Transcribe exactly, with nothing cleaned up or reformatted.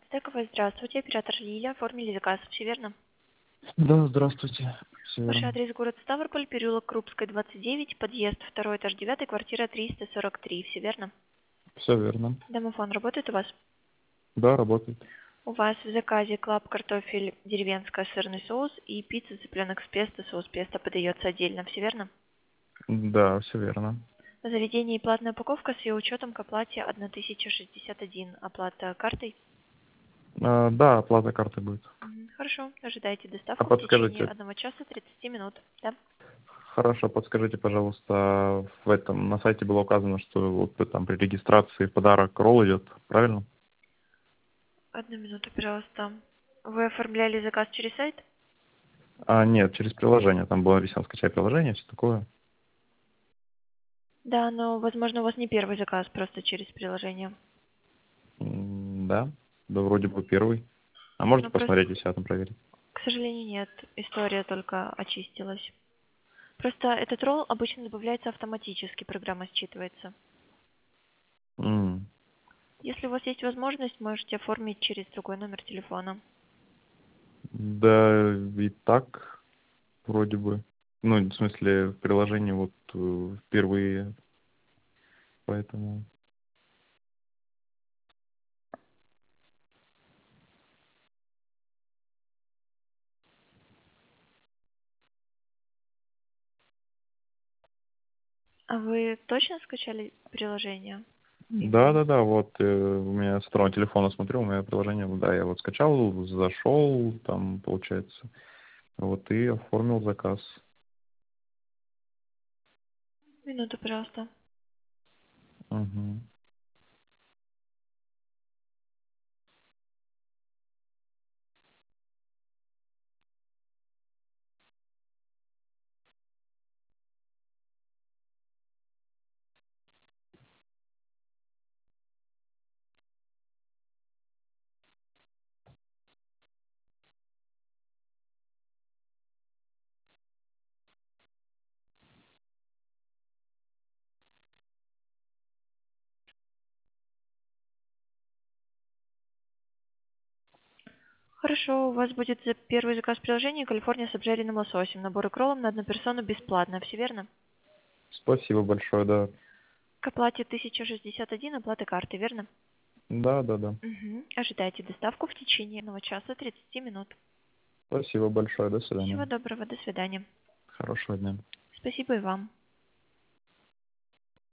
Стековая, здравствуйте. Оператор Лиля. Оформили заказ. Все верно? Да, здравствуйте. Все Ваш верно. адрес город Ставрополь, переулок Крупской, двадцать девять, подъезд второй этаж девятый, квартира триста сорок три. Все верно? Все верно. Домофон работает у вас? Да, работает. У вас в заказе клаб, картофель, деревенская, сырный соус и пицца цыпленок с песто, соус песто подается отдельно. Все верно? Да, все верно. На заведении платная упаковка с ее учетом к оплате тысяча шестьдесят один. Оплата картой? А, да, оплата карты будет. Мгм. Хорошо. Ожидайте А доставку в течение подскажите, одного часа тридцати минут. Да? хорошо, подскажите, пожалуйста, в этом на сайте было указано, что вот там при регистрации в подарок ролл идет, правильно? Одну минуту, пожалуйста. Вы оформляли заказ через сайт? А, нет, через приложение. Там было написано скачать приложение, все такое. Да, но, возможно, у вас не первый заказ, просто через приложение. М, Да, да, вроде бы первый. А можете Ну, просто, посмотреть, если я там проверить? к сожалению, нет. История только очистилась. Просто этот ролл обычно добавляется автоматически, программа считывается. М, Если у вас есть возможность, можете оформить через другой номер телефона. Да, и так вроде бы. Ну, в смысле, в приложении вот э, впервые, поэтому... А вы точно скачали приложение? Да, Именно. да, да, вот э, у меня с второго телефона смотрю, у меня приложение, да, я вот скачал, зашел, там, получается, вот и оформил заказ. Минуту, пожалуйста. Угу. Хорошо, у вас будет за первый заказ приложения Калифорния с обжаренным лососем. Набор и кроллом на одну персону бесплатно. Все верно? Спасибо большое, да. К оплате тысяча шестьдесят один, оплата карты, верно? Да, да, да. Угу. Ожидайте доставку в течение одного часа тридцати минут. Спасибо большое, до Всего свидания. доброго, до свидания. Хорошего дня. Спасибо и вам.